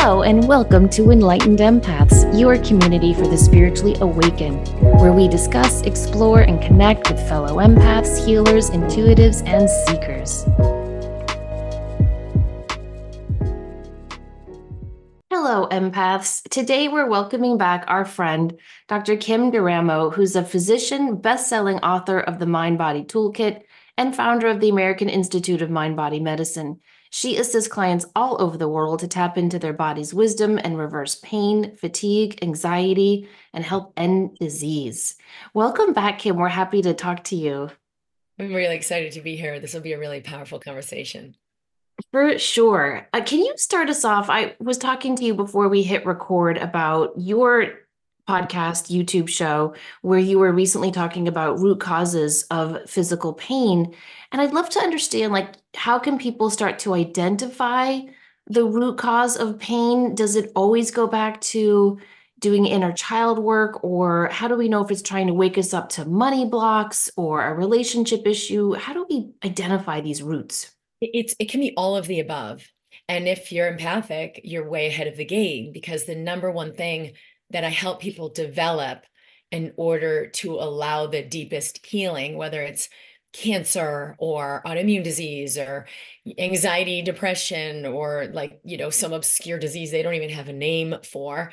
Hello, and welcome to Enlightened Empaths, your community for the spiritually awakened, where we discuss, explore, and connect with fellow empaths, healers, intuitives, and seekers. Hello, empaths. Today we're welcoming back our friend, Dr. Kim D'Eramo, who's a physician, best-selling author of the Mind Body Toolkit, and founder of the American Institute of Mind Body Medicine. She assists clients all over the world to tap into their body's wisdom and reverse pain, fatigue, anxiety, and help end disease. Welcome back, Kim. We're happy to talk to you. I'm really excited to be here. This will be a really powerful conversation. For sure. Can you start us off? I was talking to you before we hit record about your podcast, YouTube show, where you were recently talking about root causes of physical pain. And I'd love to understand, like, how can people start to identify the root cause of pain? Does it always go back to doing inner child work, or how do we know if it's trying to wake us up to money blocks or a relationship issue? How do we identify these roots? It can be all of the above. And if you're empathic, you're way ahead of the game because the number one thing that I help people develop in order to allow the deepest healing, whether it's cancer or autoimmune disease or anxiety, depression, or some obscure disease they don't even have a name for,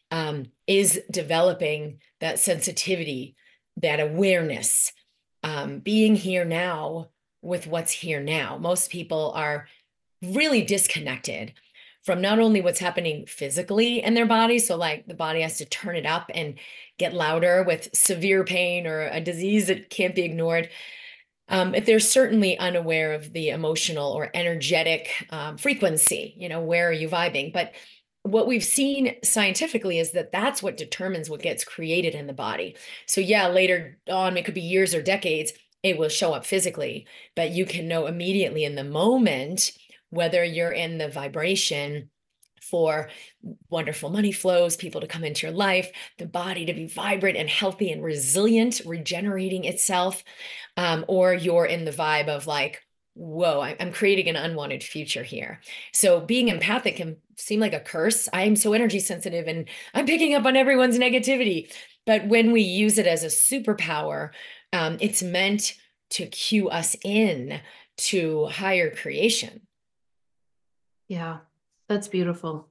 is developing that sensitivity, that awareness, being here now with what's here now. Most people are really disconnected from not only what's happening physically in their body, so like the body has to turn it up and get louder with severe pain or a disease that can't be ignored. If they're certainly unaware of the emotional or energetic frequency, where are you vibing? But what we've seen scientifically is that that's what determines what gets created in the body. So yeah, later on, it could be years or decades, it will show up physically, but you can know immediately in the moment whether you're in the vibration for wonderful money flows, people to come into your life, the body to be vibrant and healthy and resilient, regenerating itself, or you're in the vibe of like, whoa, I'm creating an unwanted future here. So being empathic can seem like a curse. I'm so energy sensitive and I'm picking up on everyone's negativity. But when we use it as a superpower, it's meant to cue us in to higher creation. Yeah, that's beautiful.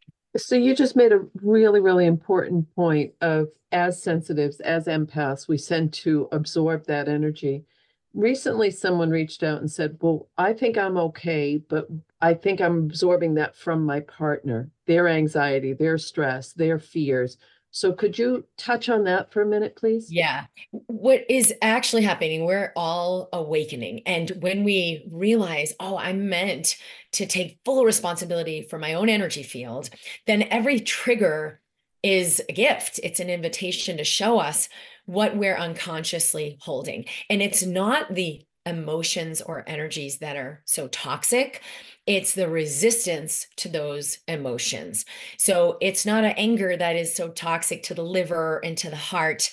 So you just made a really, really important point of as sensitives, as empaths, we tend to absorb that energy. Recently, someone reached out and said, well, I think I'm okay, but I think I'm absorbing that from my partner, their anxiety, their stress, their fears. So could you touch on that for a minute, please? Yeah. What is actually happening, we're all awakening. And when we realize, oh, I'm meant to take full responsibility for my own energy field, then every trigger is a gift. It's an invitation to show us what we're unconsciously holding. And it's not the emotions or energies that are so toxic. It's the resistance to those emotions. So it's not an anger that is so toxic to the liver and to the heart,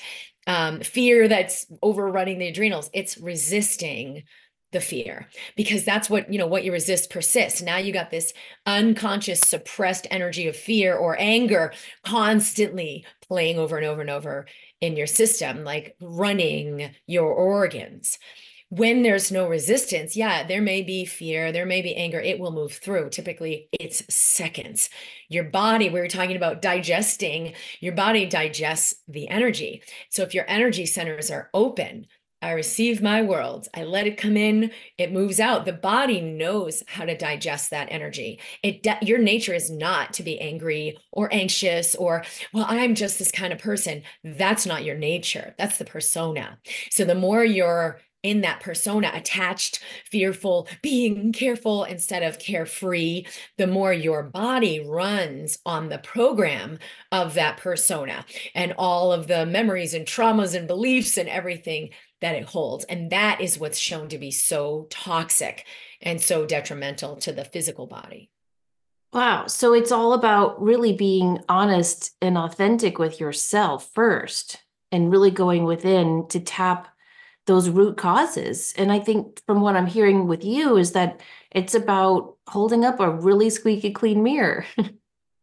fear that's overrunning the adrenals. It's resisting the fear because that's what you resist persists. Now you got this unconscious suppressed energy of fear or anger constantly playing over and over and over in your system, like running your organs. When there's no resistance, yeah, there may be fear, there may be anger, it will move through. Typically, it's seconds. Your body, we were talking about digesting, your body digests the energy. So if your energy centers are open, I receive my world, I let it come in, it moves out. The body knows how to digest that energy. Your nature is not to be angry or anxious or, well, I'm just this kind of person. That's not your nature. That's the persona. So the more you're in that persona, attached, fearful, being careful instead of carefree, the more your body runs on the program of that persona and all of the memories and traumas and beliefs and everything that it holds. And that is what's shown to be so toxic and so detrimental to the physical body. Wow. So it's all about really being honest and authentic with yourself first and really going within to tap those root causes. And I think from what I'm hearing with you is that it's about holding up a really squeaky clean mirror.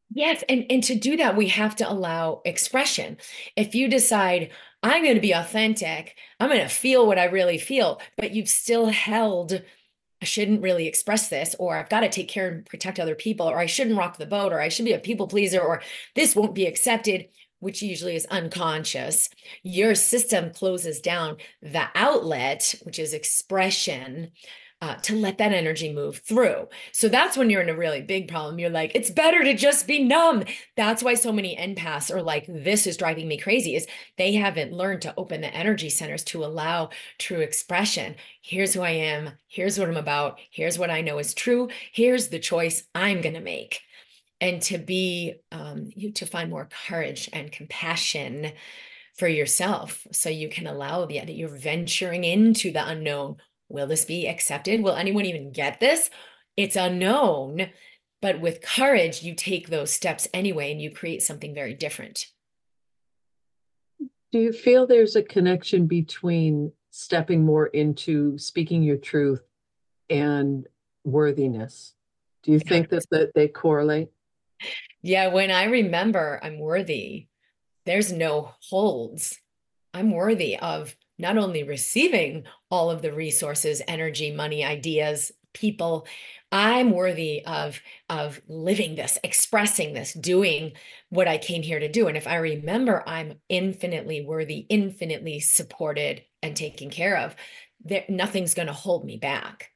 Yes, and to do that, we have to allow expression. If you decide, I'm going to be authentic, I'm going to feel what I really feel, but you've still held, I shouldn't really express this, or I've got to take care and protect other people, or I shouldn't rock the boat, or I should be a people pleaser, or this won't be accepted, which usually is unconscious. Your system closes down the outlet, which is expression, to let that energy move through. So that's when you're in a really big problem. You're like, it's better to just be numb. That's why so many empaths are like, this is driving me crazy, is they haven't learned to open the energy centers to allow true expression. Here's who I am. Here's what I'm about. Here's what I know is true. Here's the choice I'm going to make. And to be, to find more courage and compassion for yourself, so you can allow that you're venturing into the unknown. Will this be accepted? Will anyone even get this? It's unknown, but with courage, you take those steps anyway, and you create something very different. Do you feel there's a connection between stepping more into speaking your truth and worthiness? Do you think that they correlate? Yeah, when I remember I'm worthy, there's no holds. I'm worthy of not only receiving all of the resources, energy, money, ideas, people. I'm worthy of living this, expressing this, doing what I came here to do. And if I remember I'm infinitely worthy, infinitely supported and taken care of, nothing's going to hold me back.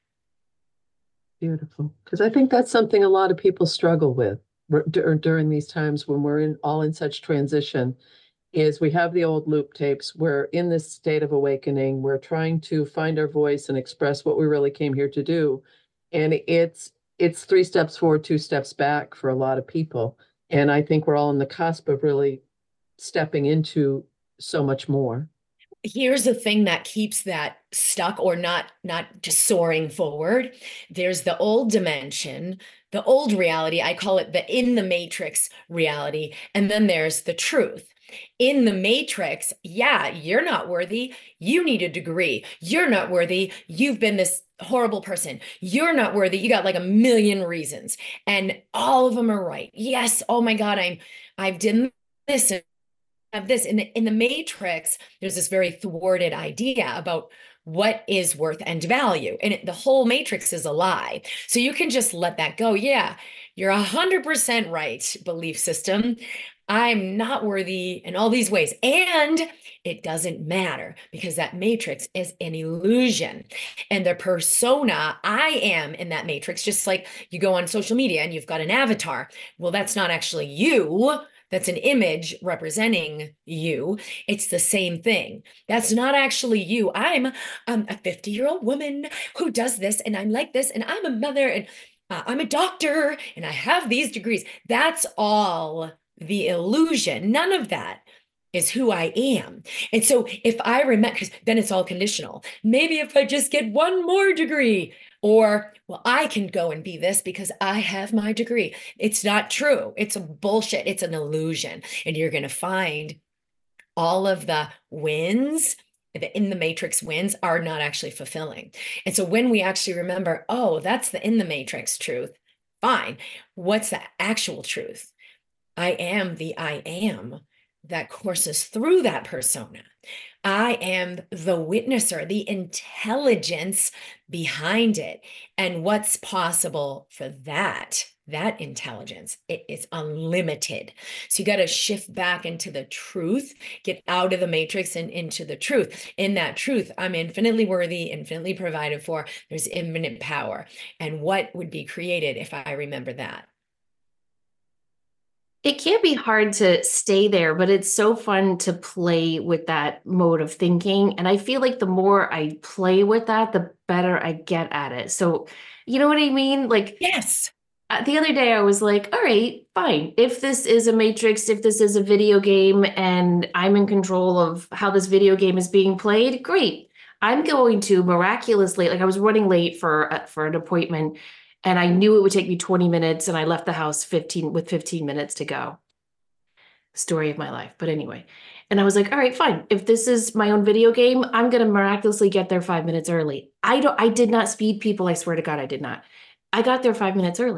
Beautiful. Because I think that's something a lot of people struggle with during these times when we're all in such transition, is we have the old loop tapes. We're in this state of awakening. We're trying to find our voice and express what we really came here to do. And it's 3 steps forward, 2 steps back for a lot of people. And I think we're all on the cusp of really stepping into so much more. Here's the thing that keeps that stuck or not just soaring forward. There's the old dimension, the old reality. I call it the in the matrix reality. And then there's the truth. In the matrix, yeah, you're not worthy. You need a degree. You're not worthy. You've been this horrible person. You're not worthy. You got like a million reasons. And all of them are right. Yes. Oh my God, I've done this and have this in the matrix. There's this very thwarted idea about what is worth and value, and the whole matrix is a lie. So you can just let that go. Yeah, you're 100% right, belief system. I'm not worthy in all these ways, and it doesn't matter because that matrix is an illusion. And the persona I am in that matrix, just like you go on social media and you've got an avatar, well, that's not actually you. That's an image representing you. It's the same thing. That's not actually you. I'm a 50-year-old woman who does this, and I'm like this, and I'm a mother, and I'm a doctor, and I have these degrees. That's all the illusion. None of that is who I am. And so if I remember, because then it's all conditional. Maybe if I just get one more degree, or, well, I can go and be this because I have my degree. It's not true. It's a bullshit. It's an illusion. And you're going to find all of the wins, the in the matrix wins, are not actually fulfilling. And so when we actually remember, oh, that's the in the matrix truth, fine. What's the actual truth? I am the I am that courses through that persona. I am the witnesser, the intelligence behind it. And what's possible for that intelligence, it is unlimited. So you got to shift back into the truth, get out of the matrix and into the truth. In that truth, I'm infinitely worthy, infinitely provided for. There's infinite power. And what would be created if I remember that? It can be hard to stay there, but it's so fun to play with that mode of thinking. And I feel like the more I play with that, the better I get at it. So, you know what I mean? Like Yes. the other day, I was like, all right, fine. If this is a matrix, if this is a video game and I'm in control of how this video game is being played, great. I'm going to miraculously, like I was running late for an appointment and I knew it would take me 20 minutes and I left the house 15 minutes to go. Story of my life. But anyway, and I was like, all right, fine. If this is my own video game, I'm going to miraculously get there 5 minutes early. I did not speed people. I swear to God, I did not. I got there 5 minutes early.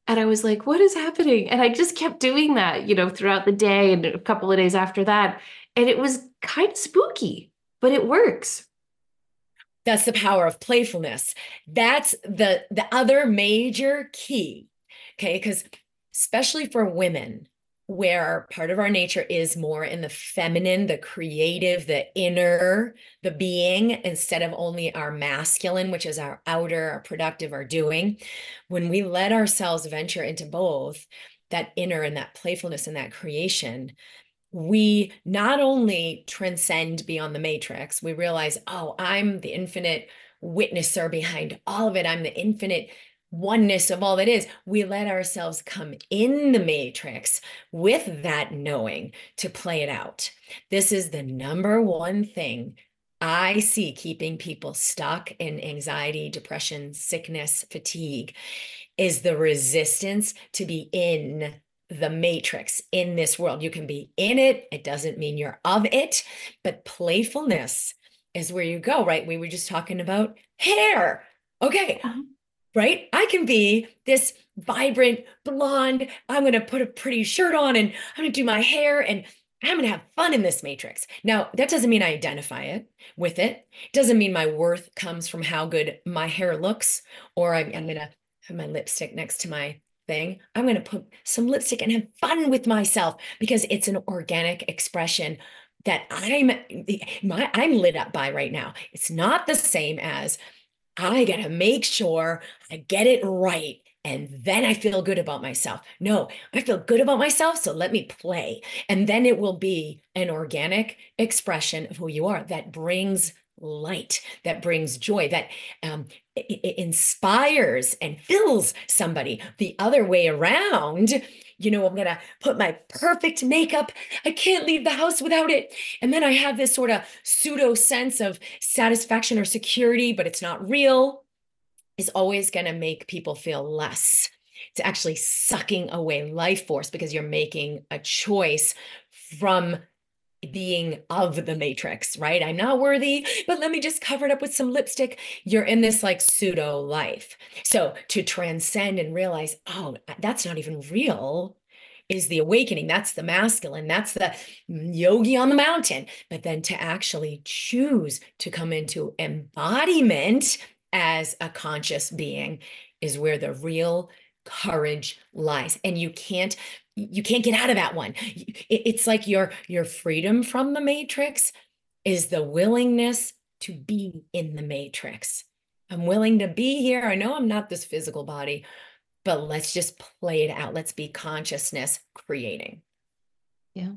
And I was like, what is happening? And I just kept doing that, throughout the day and a couple of days after that. And it was kind of spooky, but it works. That's the power of playfulness. That's the other major key. Okay, because especially for women, where part of our nature is more in the feminine, the creative, the inner, the being, instead of only our masculine, which is our outer, our productive, our doing. When we let ourselves venture into both that inner and that playfulness and that creation, we not only transcend beyond the matrix, we realize, oh, I'm the infinite witnesser behind all of it. I'm the infinite oneness of all that is. We let ourselves come in the matrix with that knowing to play it out. This is the number one thing I see keeping people stuck in anxiety, depression, sickness, fatigue, is the resistance to be in the matrix in this world. You can be in it. It doesn't mean you're of it, but playfulness is where you go, right? We were just talking about hair. Okay, right? I can be this vibrant blonde. I'm going to put a pretty shirt on and I'm going to do my hair and I'm going to have fun in this matrix. Now, that doesn't mean I identify it with it. It doesn't mean my worth comes from how good my hair looks, or I'm going to have my lipstick next to my thing. I'm going to put some lipstick and have fun with myself because it's an organic expression that I'm lit up by right now. It's not the same as I got to make sure I get it right and then I feel good about myself. No, I feel good about myself, so let me play. And then it will be an organic expression of who you are that brings light, that brings joy, that it inspires and fills somebody. The other way around, I'm going to put my perfect makeup. I can't leave the house without it. And then I have this sort of pseudo sense of satisfaction or security, but it's not real, is always going to make people feel less. It's actually sucking away life force because you're making a choice from being of the matrix, right? I'm not worthy, but let me just cover it up with some lipstick. You're in this like pseudo life. So to transcend and realize, oh, that's not even real, is the awakening. That's the masculine. That's the yogi on the mountain. But then to actually choose to come into embodiment as a conscious being is where the real courage lies. And you can't get out of that one. It's like your freedom from the matrix is the willingness to be in the matrix. I'm willing to be here. I know I'm not this physical body, but let's just play it out. Let's be consciousness creating. Yeah.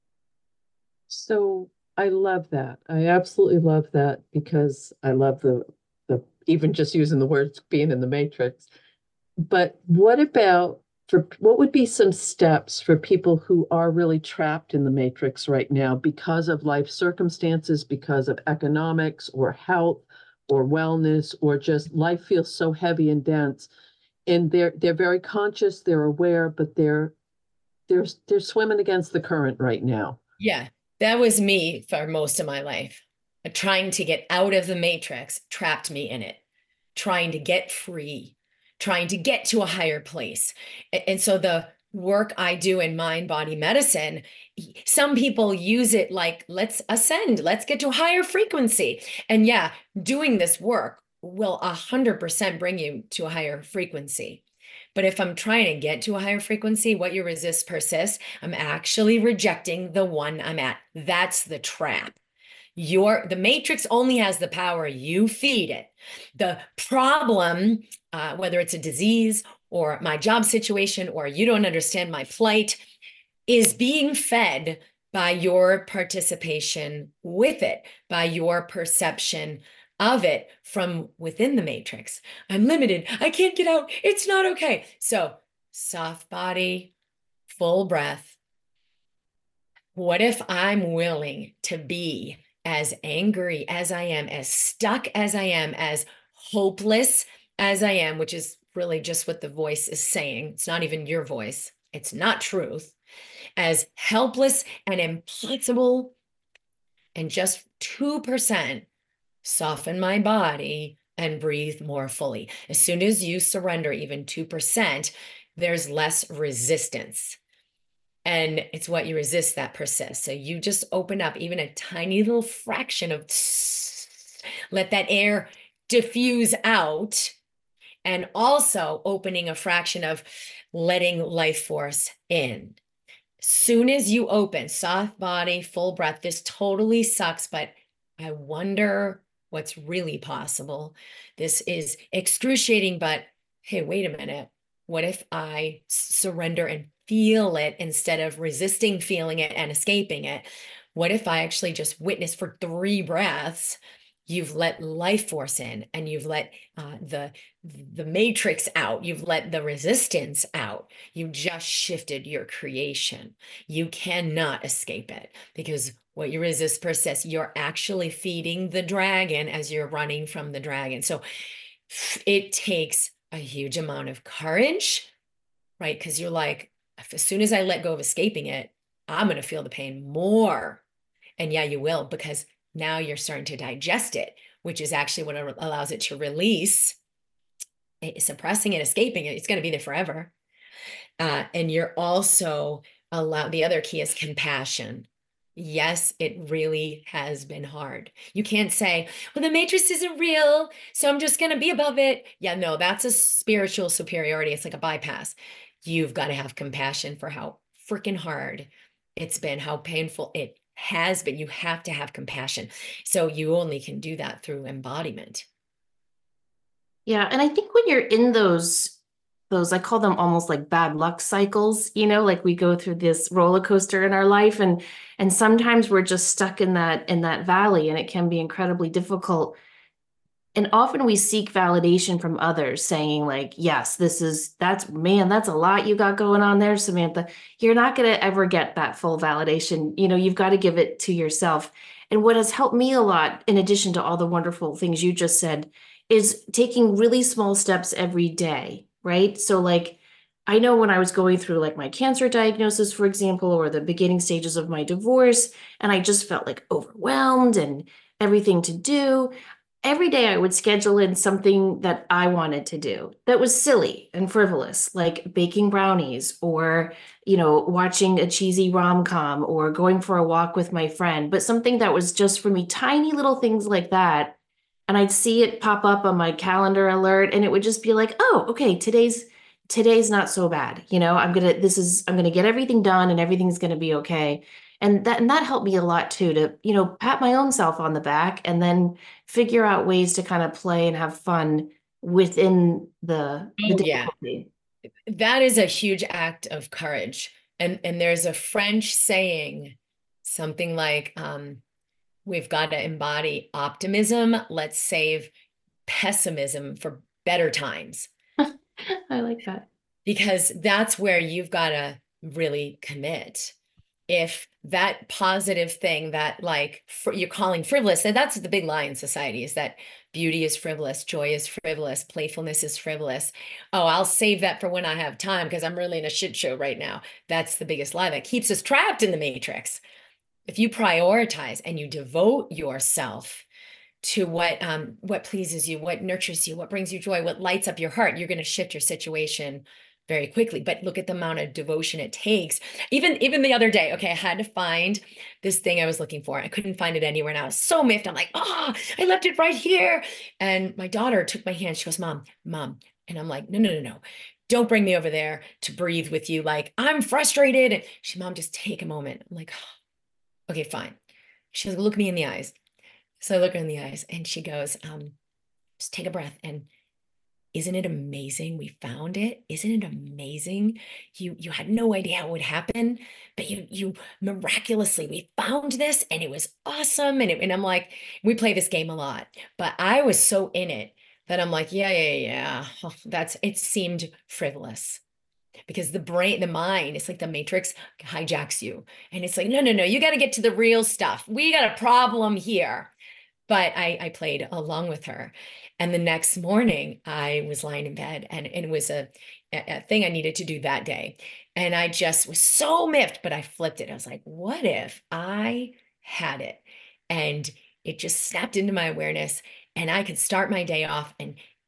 So I love that. I absolutely love that because I love the even just using the words being in the matrix. But what would be some steps for people who are really trapped in the matrix right now because of life circumstances, because of economics or health or wellness, or just life feels so heavy and dense, and they're very conscious, they're aware, but they're swimming against the current right now. Yeah, that was me for most of my life. Trying to get out of the matrix trapped me in it. Trying to get free, trying to get to a higher place. And so the work I do in mind body medicine, some people use it like, let's ascend, let's get to a higher frequency. And yeah, doing this work will 100% bring you to a higher frequency. But if I'm trying to get to a higher frequency, what you resist persists, I'm actually rejecting the one I'm at. That's the trap. The matrix only has the power you feed it. The problem, whether it's a disease or my job situation or you don't understand my plight, is being fed by your participation with it, by your perception of it from within the matrix. I'm limited. I can't get out. It's not okay. So soft body, full breath. What if I'm willing to be as angry as I am, as stuck as I am, as hopeless as I am, which is really just what the voice is saying. It's not even your voice. It's not truth. As helpless and impossible, and just 2% soften my body and breathe more fully. As soon as you surrender even 2%, there's less resistance. And it's what you resist that persists. So you just open up even a tiny little fraction of, let that air diffuse out, and also opening a fraction of letting life force in. Soon as you open, soft body, full breath, this totally sucks, but I wonder what's really possible. This is excruciating, but hey, wait a minute. What if I surrender and feel it instead of resisting feeling it and escaping it? What if I actually just witness for 3 breaths? You've let life force in, and you've let the matrix out. You've let the resistance out. You just shifted your creation. You cannot escape it, because what you resist persists. You're actually feeding the dragon as you're running from the dragon. So it takes a huge amount of courage, right? Because you're like, as soon as I let go of escaping it, I'm going to feel the pain more. And yeah, you will, because now you're starting to digest it, which is actually what allows it to release. Suppressing it, escaping it, it's going to be there forever. And you're also the other key is compassion. Yes, it really has been hard. You can't say, well, the matrix isn't real, so I'm just going to be above it. Yeah, no, that's a spiritual superiority. It's like a bypass. You've got to have compassion for how freaking hard it's been, how painful it has been. You have to have compassion. So you only can do that through embodiment. Yeah, and I think when you're in those I call them almost like bad luck cycles, like we go through this roller coaster in our life, and sometimes we're just stuck in that valley, and it can be incredibly difficult. And often we seek validation from others saying like, yes, that's a lot you got going on there, Samantha. You're not going to ever get that full validation. You've got to give it to yourself. And what has helped me a lot, in addition to all the wonderful things you just said, is taking really small steps every day, right? So like, I know when I was going through like my cancer diagnosis, for example, or the beginning stages of my divorce, and I just felt like overwhelmed and everything to do. Every day I would schedule in something that I wanted to do that was silly and frivolous, like baking brownies or, watching a cheesy rom-com or going for a walk with my friend, but something that was just for me, tiny little things like that. And I'd see it pop up on my calendar alert, and it would just be like, oh, okay, today's not so bad. I'm gonna get everything done and everything's gonna be okay. And that helped me a lot too, to, pat my own self on the back and then figure out ways to kind of play and have fun within the Oh, yeah. difficulty. That is a huge act of courage. And there's a French saying, something like, we've got to embody optimism. Let's save pessimism for better times. I like that. Because that's where you've got to really commit. If that positive thing that like you're calling frivolous, and that's the big lie in society, is that beauty is frivolous, joy is frivolous, playfulness is frivolous. Oh, I'll save that for when I have time because I'm really in a shit show right now. That's the biggest lie that keeps us trapped in the matrix. If you prioritize and you devote yourself to what pleases you, what nurtures you, what brings you joy, what lights up your heart, you're going to shift your situation very quickly. But look at the amount of devotion it takes. Even the other day, okay, I had to find this thing I was looking for. I couldn't find it anywhere, and I was so miffed. I'm like, oh, I left it right here. And my daughter took my hand. She goes, Mom. And I'm like, no. Don't bring me over there to breathe with you. Like, I'm frustrated. And Mom, just take a moment. I'm like, oh, okay, fine. She goes, look me in the eyes. So I look her in the eyes, and she goes, just take a breath. And isn't it amazing? We found it. Isn't it amazing? You had no idea how it would happen, but you miraculously, we found this, and it was awesome. And I'm like, we play this game a lot, but I was so in it that I'm like, yeah. Oh, it seemed frivolous. Because the brain, the mind, it's like the matrix hijacks you. And it's like, no, you got to get to the real stuff. We got a problem here. But I played along with her. And the next morning, I was lying in bed, and it was a thing I needed to do that day. And I just was so miffed, but I flipped it. I was like, what if I had it? And it just snapped into my awareness, and I could start my day off and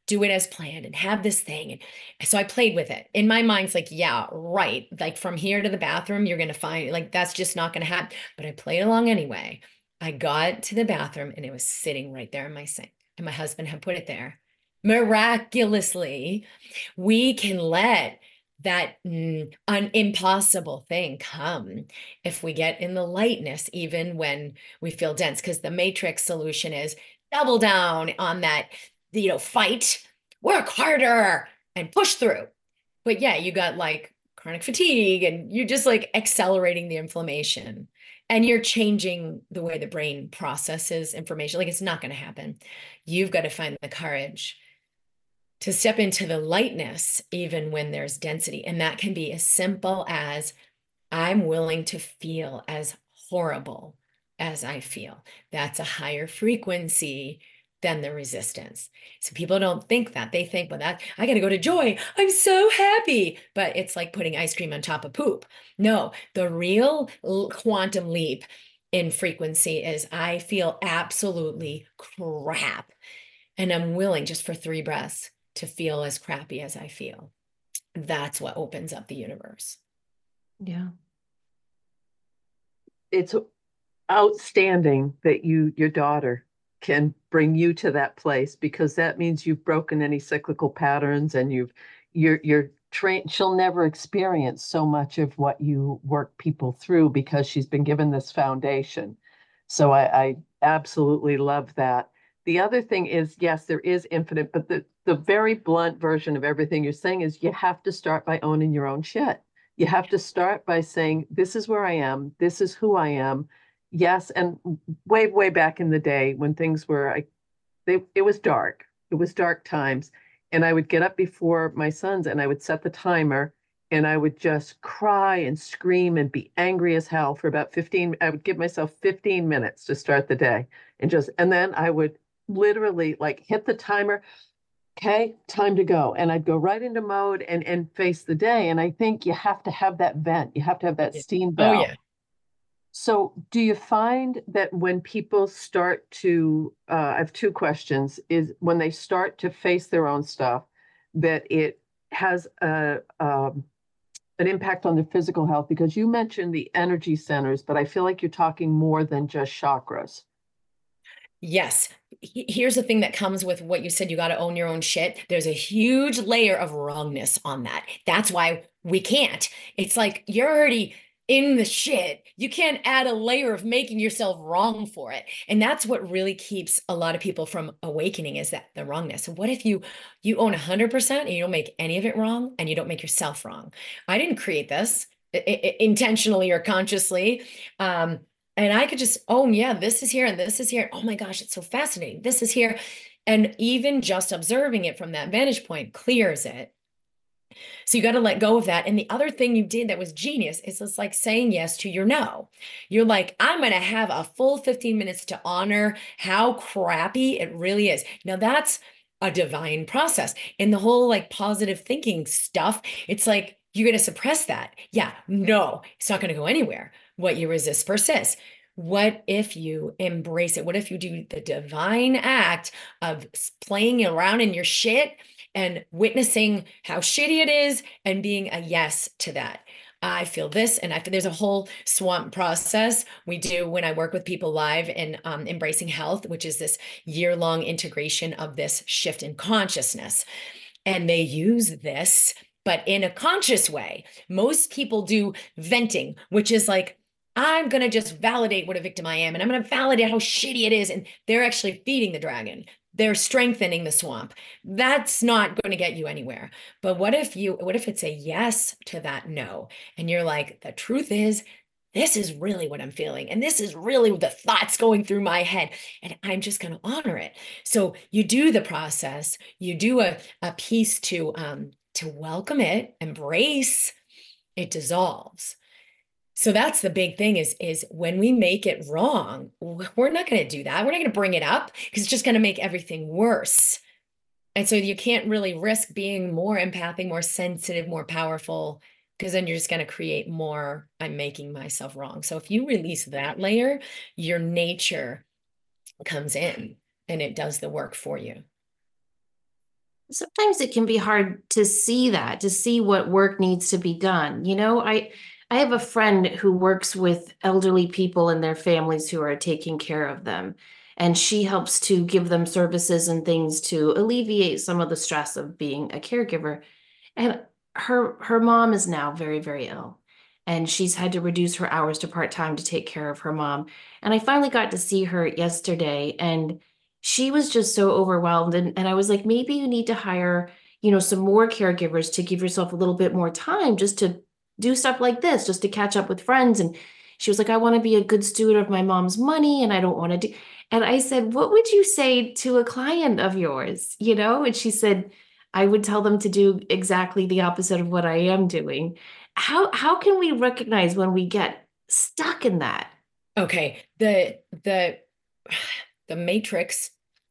do it as planned and have this thing. And so I played with it. In my mind, it's like, yeah, right. Like from here to the bathroom, you're going to find like, that's just not going to happen. But I played along anyway. I got to the bathroom and it was sitting right there in my sink. And my husband had put it there. Miraculously, we can let that an impossible thing come if we get in the lightness, even when we feel dense, because the matrix solution is double down on that, fight, work harder and push through. But yeah, you got like chronic fatigue and you're just like accelerating the inflammation and you're changing the way the brain processes information. Like it's not going to happen. You've got to find the courage to step into the lightness, even when there's density. And that can be as simple as I'm willing to feel as horrible as I feel. That's a higher frequency than the resistance. So people don't think that. They think, well, that I got to go to joy. I'm so happy. But it's like putting ice cream on top of poop. No, the real quantum leap in frequency is I feel absolutely crap. And I'm willing just for 3 breaths to feel as crappy as I feel. That's what opens up the universe. Yeah. It's outstanding that your daughter can bring you to that place, because that means you've broken any cyclical patterns and you're trained. She'll never experience so much of what you work people through because she's been given this foundation. So I absolutely love that. The other thing is, yes, there is infinite, but the very blunt version of everything you're saying is you have to start by owning your own shit. You have to start by saying, this is where I am. This is who I am. Yes. And way back in the day when things were, it was dark. It was dark times. And I would get up before my sons and I would set the timer and I would just cry and scream and be angry as hell for about 15. I would give myself 15 minutes to start the day and then I would literally like hit the timer. Okay, time to go. And I'd go right into mode and face the day. And I think you have to have that vent. You have to have that steam Oh, valve. yeah. So do you find that when people start to, I have 2 questions, is when they start to face their own stuff, that it has an impact on their physical health? Because you mentioned the energy centers, but I feel like you're talking more than just chakras. Yes. Here's the thing that comes with what you said, you got to own your own shit. There's a huge layer of wrongness on that. That's why we can't. It's like you're already in the shit. You can't add a layer of making yourself wrong for it. And that's what really keeps a lot of people from awakening, is that the wrongness. So what if you own 100% and you don't make any of it wrong and you don't make yourself wrong? I didn't create this intentionally or consciously. And I could just, oh yeah, this is here and this is here. Oh my gosh, it's so fascinating. This is here. And even just observing it from that vantage point clears it. So you got to let go of that. And the other thing you did that was genius is it's like saying yes to your no. You're like, I'm going to have a full 15 minutes to honor how crappy it really is. Now that's a divine process. And the whole like positive thinking stuff, it's like, you're going to suppress that. Yeah, no, it's not going to go anywhere. What you resist persists. What if you embrace it? What if you do the divine act of playing around in your shit and witnessing how shitty it is and being a yes to that? I feel this, and there's a whole swamp process we do when I work with people live in Embracing Health, which is this year-long integration of this shift in consciousness. And they use this, but in a conscious way. Most people do venting, which is like, I'm going to just validate what a victim I am, and I'm going to validate how shitty it is. And they're actually feeding the dragon. They're strengthening the swamp. That's not going to get you anywhere. But what if it's a yes to that no? And you're like, the truth is, this is really what I'm feeling. And this is really the thoughts going through my head. And I'm just going to honor it. So you do the process, you do a piece to welcome it, embrace, it dissolves. So that's the big thing is when we make it wrong, we're not going to do that. We're not going to bring it up because it's just going to make everything worse. And so you can't really risk being more empathic, more sensitive, more powerful, because then you're just going to create more, I'm making myself wrong. So if you release that layer, your nature comes in and it does the work for you. Sometimes it can be hard to see that, to see what work needs to be done. I have a friend who works with elderly people and their families who are taking care of them. And she helps to give them services and things to alleviate some of the stress of being a caregiver. And her mom is now very, very ill. And she's had to reduce her hours to part-time to take care of her mom. And I finally got to see her yesterday, and she was just so overwhelmed. And I was like, maybe you need to hire, some more caregivers to give yourself a little bit more time just to do stuff like this, just to catch up with friends. And she was like, I want to be a good steward of my mom's money and I don't want to do. And I said, what would you say to a client of yours? And she said, I would tell them to do exactly the opposite of what I am doing. How can we recognize when we get stuck in that? Okay, the matrix,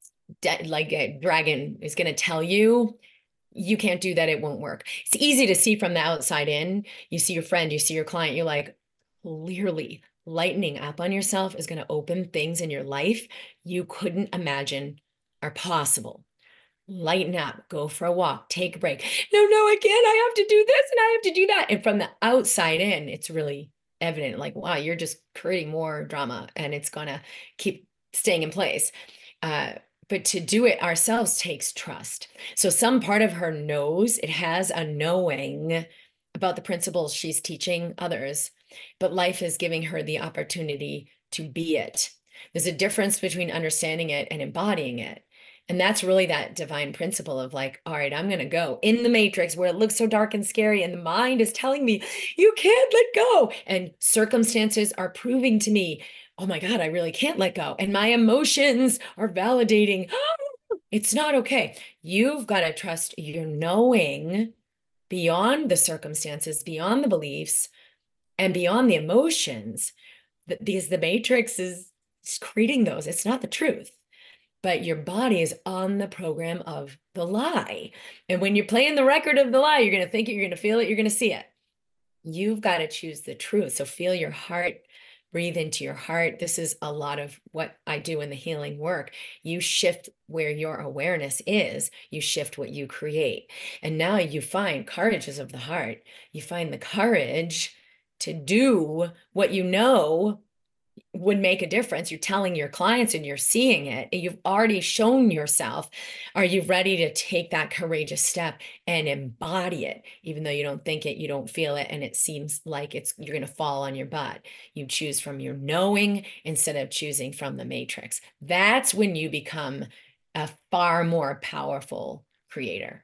like a dragon, is going to tell you you can't do that, it won't work. It's easy to see from the outside in. You see your friend, you see your client, you're like, clearly lightening up on yourself is going to open things in your life you couldn't imagine are possible. Lighten up, go for a walk, take a break. No, I can't. I have to do this and I have to do that. And from the outside in, it's really evident, like, wow, you're just creating more drama and it's going to keep staying in place. Uh, but to do it ourselves takes trust. So some part of her knows, it has a knowing about the principles she's teaching others, but life is giving her the opportunity to be it. There's a difference between understanding it and embodying it. And that's really that divine principle of like, all right, I'm going to go in the matrix where it looks so dark and scary. And the mind is telling me, you can't let go. And circumstances are proving to me, oh my God, I really can't let go. And my emotions are validating, oh, it's not okay. You've got to trust your knowing beyond the circumstances, beyond the beliefs, and beyond the emotions, because the matrix is creating those. It's not the truth. But your body is on the program of the lie. And when you're playing the record of the lie, you're going to think it, you're going to feel it, you're going to see it. You've got to choose the truth. So feel your heart, breathe into your heart. This is a lot of what I do in the healing work. You shift where your awareness is, you shift what you create. And now you find courage is of the heart. You find the courage to do what you know would make a difference. You're telling your clients and you're seeing it. You've already shown yourself. Are you ready to take that courageous step and embody it? Even though you don't think it, you don't feel it, and it seems like you're going to fall on your butt. You choose from your knowing instead of choosing from the matrix. That's when you become a far more powerful creator.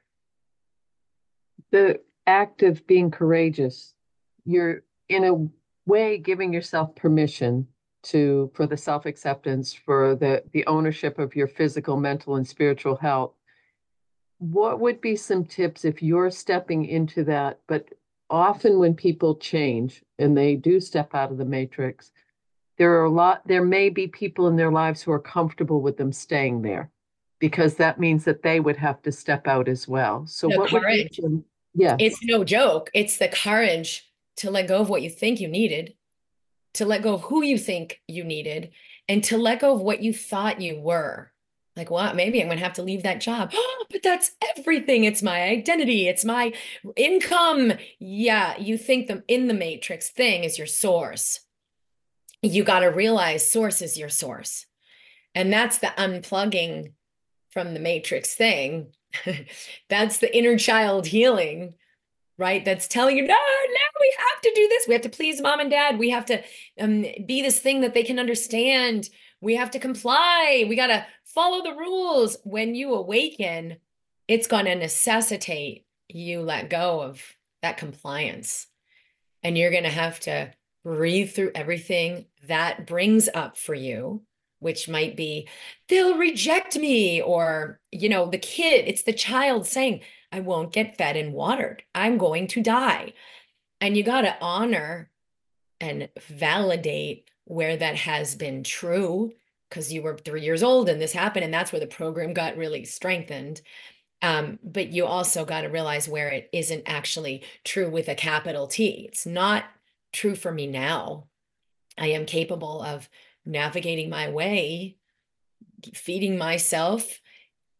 The act of being courageous, you're in a way giving yourself permission for the self-acceptance, for the ownership of your physical, mental, and spiritual health. What would be some tips if you're stepping into that? But often when people change and they do step out of the matrix, there may be people in their lives who are comfortable with them staying there, because that means that they would have to step out as well. So The what would be courage. yes. It's no joke. It's the courage to let go of what you think you needed, to let go of who you think you needed, and to let go of what you thought you were. Like, well, maybe I'm going to have to leave that job. Oh, but that's everything. It's my identity. It's my income. Yeah, you think the in the matrix thing is your source. You got to realize source is your source. And that's the unplugging from the matrix thing. That's the inner child healing, right? That's telling you, no, we have to do this. We have to please mom and dad. We have to be this thing that they can understand. We have to comply. We got to follow the rules. When you awaken, it's going to necessitate you let go of that compliance. And you're going to have to breathe through everything that brings up for you, which might be, they'll reject me, or, the kid, it's the child saying, I won't get fed and watered. I'm going to die. And you got to honor and validate where that has been true, because you were 3 years old and this happened, and that's where the program got really strengthened. But you also got to realize where it isn't actually true with a capital T. It's not true for me now. I am capable of navigating my way, feeding myself,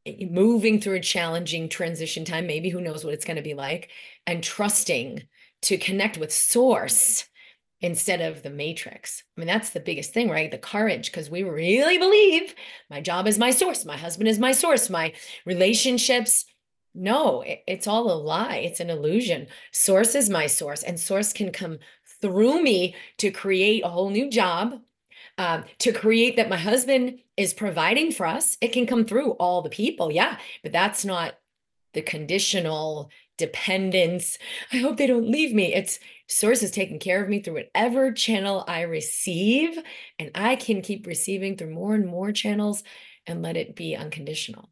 moving through a challenging transition time, maybe who knows what it's going to be like, and trusting to connect with source instead of the matrix. I mean, that's the biggest thing, right? The courage, because we really believe my job is my source, my husband is my source, my relationships. No, it's all a lie. It's an illusion. Source is my source, and source can come through me to create a whole new job, to create that my husband is providing for us. It can come through all the people, yeah, but that's not the conditional dependence. I hope they don't leave me. It's source is taking care of me through whatever channel I receive, and I can keep receiving through more and more channels and let it be unconditional.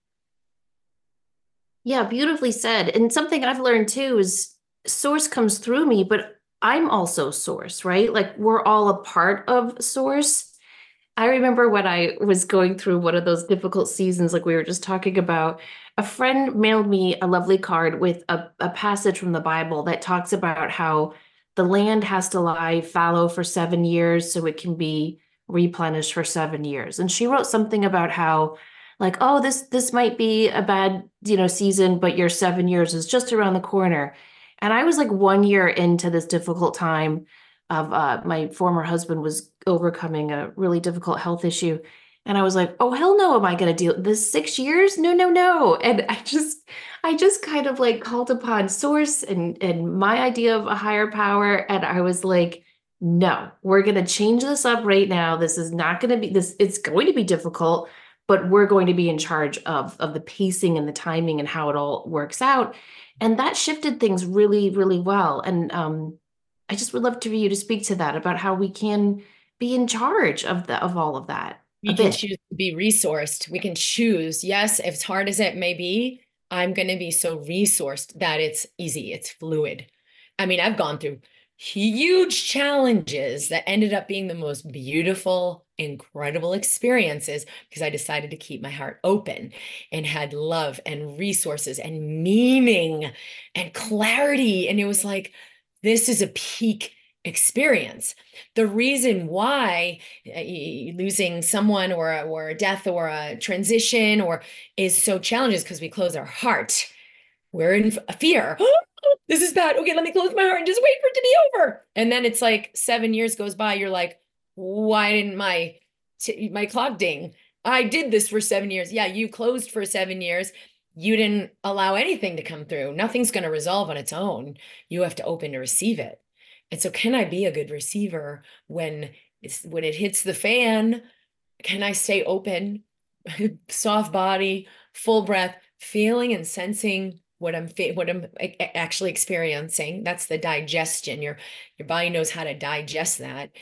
Yeah, beautifully said. And something I've learned too is source comes through me, but I'm also source, right? Like we're all a part of source. I remember when I was going through one of those difficult seasons, like we were just talking about, a friend mailed me a lovely card with a passage from the Bible that talks about how the land has to lie fallow for 7 years so it can be replenished for 7 years. And she wrote something about how, like, oh, this might be a bad, season, but your 7 years is just around the corner. And I was like 1 year into this difficult time of my former husband was overcoming a really difficult health issue. And I was like, oh, hell no, am I going to deal this 6 years? No, no, no. And I just kind of like called upon source and my idea of a higher power. And I was like, no, we're going to change this up right now. This is not going to be this. It's going to be difficult, but we're going to be in charge of the pacing and the timing and how it all works out. And that shifted things really, really well. And I just would love for you to speak to that about how we can be in charge of all of that a We can bit. choose to be resourced. We can choose, yes, as hard as it may be, I'm going to be so resourced that it's easy, it's fluid. I mean, I've gone through huge challenges that ended up being the most beautiful, incredible experiences because I decided to keep my heart open and had love and resources and meaning and clarity. And it was like, this is a peak experience. The reason why losing someone or a death or a transition or is so challenging is because we close our heart. We're in fear. This is bad. Okay, let me close my heart and just wait for it to be over. And then it's like 7 years goes by. You're like, why didn't my clock ding? I did this for 7 years. Yeah, you closed for 7 years. You didn't allow anything to come through. Nothing's going to resolve on its own. You have to open to receive it. And so can I be a good receiver when it hits the fan? Can I stay open, soft body, full breath, feeling and sensing what I'm actually experiencing? That's the digestion. Your body knows how to digest that.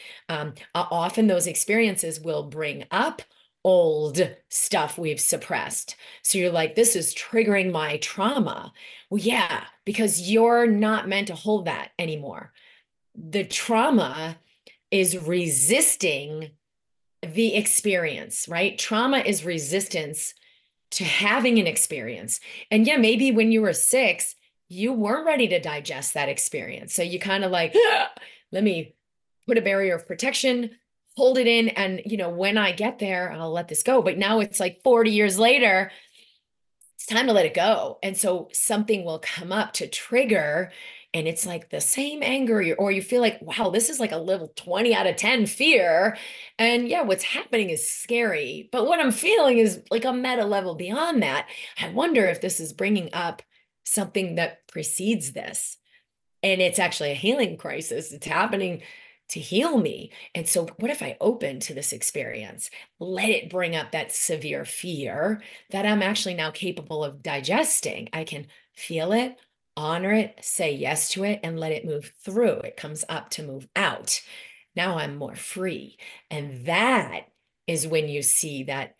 Often those experiences will bring up old stuff we've suppressed. So you're like, this is triggering my trauma. Well, yeah, because you're not meant to hold that anymore. The trauma is resisting the experience, right? Trauma is resistance to having an experience. And yeah, maybe when you were 6, you weren't ready to digest that experience. So you kind of like, let me put a barrier of protection, hold it in. And, when I get there, I'll let this go. But now it's like 40 years later, it's time to let it go. And so something will come up to trigger, and it's like the same anger, or you feel like, wow, this is like a level 20 out of 10 fear. And yeah, what's happening is scary, but what I'm feeling is like a meta level beyond that. I wonder if this is bringing up something that precedes this. And it's actually a healing crisis. It's happening to heal me. And so, what if I open to this experience, let it bring up that severe fear that I'm actually now capable of digesting? I can feel it, honor it, say yes to it, and let it move through. It comes up to move out. Now I'm more free. And that is when you see that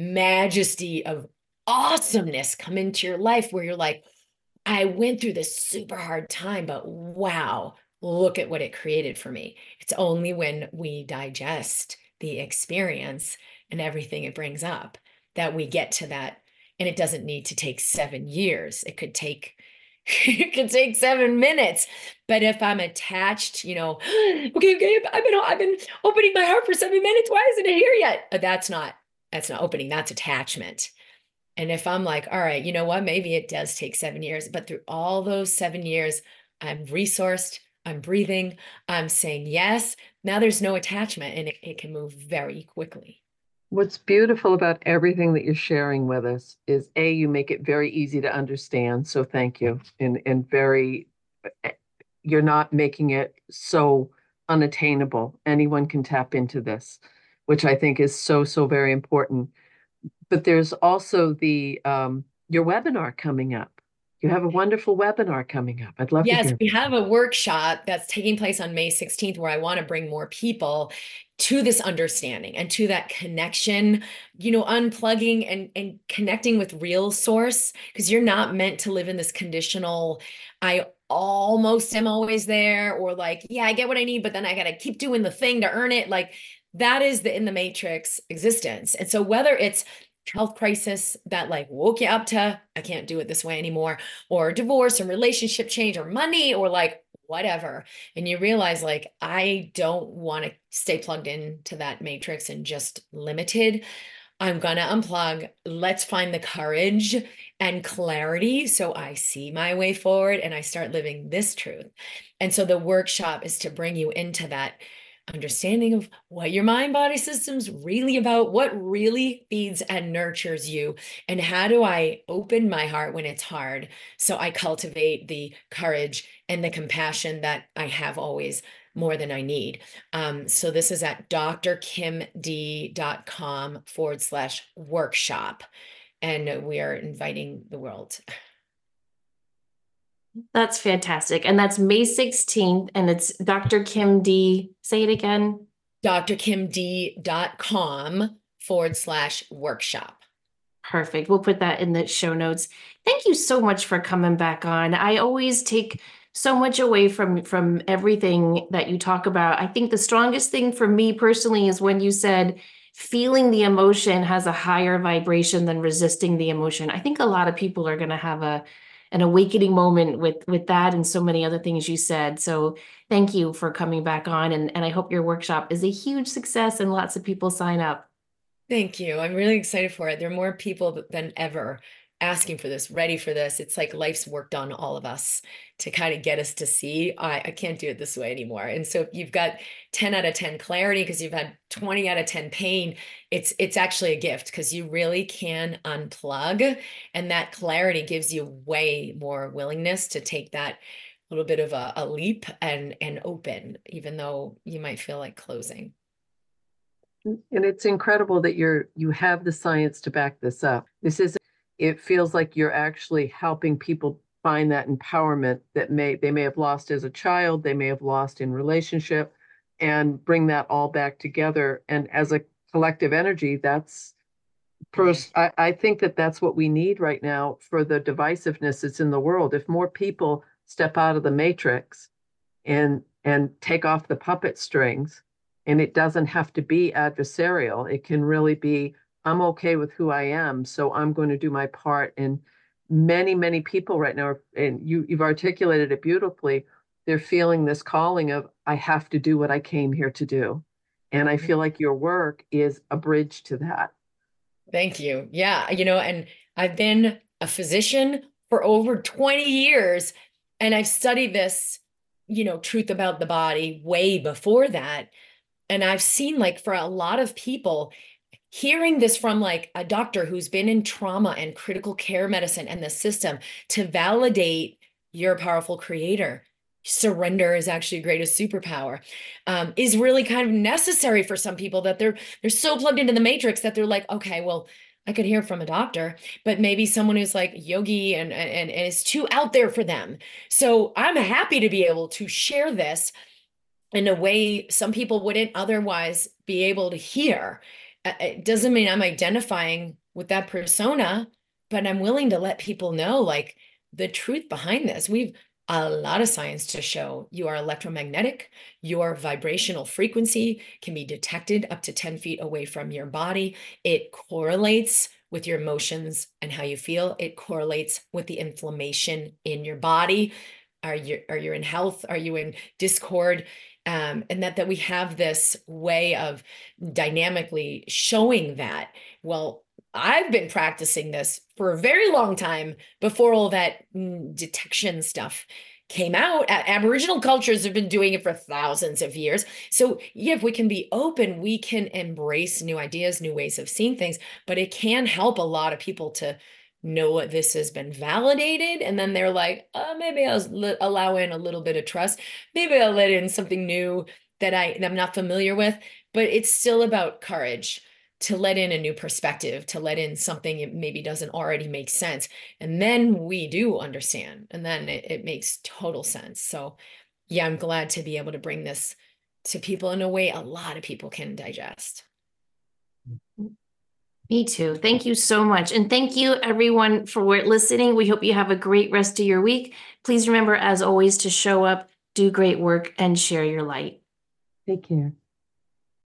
majesty of awesomeness come into your life where you're like, I went through this super hard time, but wow, look at what it created for me. It's only when we digest the experience and everything it brings up that we get to that. And it doesn't need to take 7 years. It could take 7 minutes. But if I'm attached, okay, I've been opening my heart for 7 minutes. Why isn't it here yet? That's not opening. That's attachment. And if I'm like, all right, you know what, maybe it does take 7 years, but through all those 7 years, I'm resourced, I'm breathing, I'm saying yes. Now there's no attachment and it can move very quickly. What's beautiful about everything that you're sharing with us is A, you make it very easy to understand. So thank you. And very, you're not making it so unattainable. Anyone can tap into this, which I think is so, so very important. But there's also the your webinar coming up. You have a wonderful webinar coming up. I'd love to Yes, hear. we have a workshop that's taking place on May 16th where I want to bring more people to this understanding and to that connection, unplugging and connecting with real source, because you're not meant to live in this conditional, I almost am always there, or like, yeah, I get what I need, but then I got to keep doing the thing to earn it. Like that is the in the matrix existence. And so whether it's health crisis that like woke you up to, I can't do it this way anymore, or divorce or relationship change or money or like whatever. And you realize like, I don't want to stay plugged into that matrix and just limited. I'm going to unplug. Let's find the courage and clarity so I see my way forward and I start living this truth. And so the workshop is to bring you into that understanding of what your mind body system's really about, what really feeds and nurtures you, and how do I open my heart when it's hard so I cultivate the courage and the compassion that I have always more than I need. So this is at drkimd.com/workshop. And we are inviting the world. That's fantastic. And that's May 16th, and it's Dr. Kim D. Say it again. drkimd.com/workshop. Perfect. We'll put that in the show notes. Thank you so much for coming back on. I always take so much away from everything that you talk about. I think the strongest thing for me personally is when you said feeling the emotion has a higher vibration than resisting the emotion. I think a lot of people are going to have an awakening moment with that and so many other things you said. So thank you for coming back on, and I hope your workshop is a huge success and lots of people sign up. Thank you. I'm really excited for it. There are more people than ever asking for this, ready for this. It's like life's worked on all of us to kind of get us to see, I can't do it this way anymore. And so if you've got 10 out of 10 clarity because you've had 20 out of 10 pain, it's actually a gift because you really can unplug. And that clarity gives you way more willingness to take that little bit of a leap and open, even though you might feel like closing. And it's incredible that you have the science to back this up. It feels like you're actually helping people find that empowerment that they may have lost as a child, they may have lost in relationship, and bring that all back together. And as a collective energy, I think that that's what we need right now for the divisiveness that's in the world. If more people step out of the matrix and take off the puppet strings, and it doesn't have to be adversarial. It can really be, I'm okay with who I am, so I'm going to do my part. And many, many people right now, and you've articulated it beautifully, they're feeling this calling of, I have to do what I came here to do. And I feel like your work is a bridge to that. Thank you. Yeah, and I've been a physician for over 20 years, and I've studied this, truth about the body way before that. And I've seen like for a lot of people, hearing this from like a doctor who's been in trauma and critical care medicine and the system to validate you're a powerful creator. Surrender is actually your greatest superpower, is really kind of necessary for some people that they're so plugged into the matrix that they're like, okay, well, I could hear from a doctor, but maybe someone who's like yogi and is too out there for them. So I'm happy to be able to share this in a way some people wouldn't otherwise be able to hear. It doesn't mean I'm identifying with that persona, but I'm willing to let people know like the truth behind this. We've a lot of science to show you are electromagnetic. Your vibrational frequency can be detected up to 10 feet away from your body. It correlates with your emotions and how you feel. It correlates with the inflammation in your body. Are you in health? Are you in discord? And that we have this way of dynamically showing that. Well, I've been practicing this for a very long time before all that detection stuff came out. Aboriginal cultures have been doing it for thousands of years. So, yeah, if we can be open, we can embrace new ideas, new ways of seeing things, but it can help a lot of people to know what this has been validated. And then they're like, maybe I'll allow in a little bit of trust. Maybe I'll let in something new that I'm not familiar with, but it's still about courage to let in a new perspective, to let in something it maybe doesn't already make sense. And then we do understand, and then it makes total sense. So yeah, I'm glad to be able to bring this to people in a way a lot of people can digest. Me too. Thank you so much. And thank you everyone for listening. We hope you have a great rest of your week. Please remember, as always, to show up, do great work, and share your light. Take care.